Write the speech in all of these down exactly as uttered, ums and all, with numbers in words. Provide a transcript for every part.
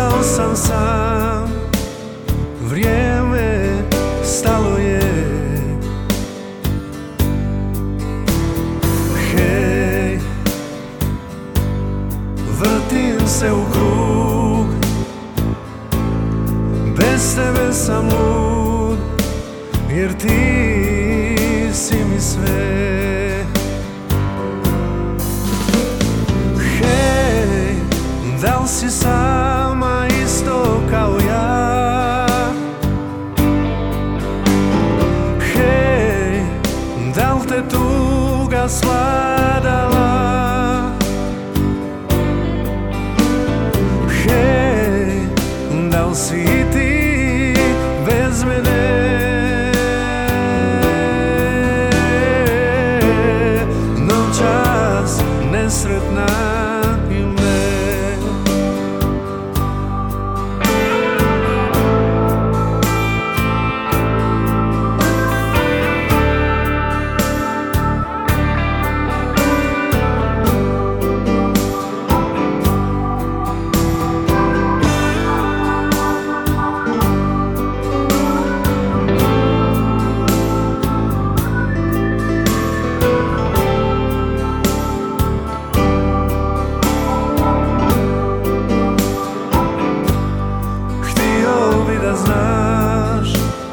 Ostao sam sam, vrijeme stalo je. Hej, vrtim se u krug, bez tebe sam lud, jer ti si mi sve. Hej, da li si sama isto kao ja? Hej, da li te tuga svladala? Hej, da li si i ti bez mene? Noćas nesretna znaš,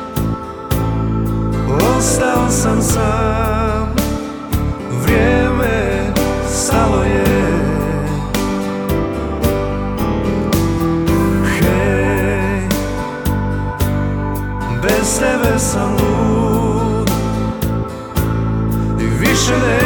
ostao sam sam, vrijeme stalo je. Hej, bez tebe sam lud i više ne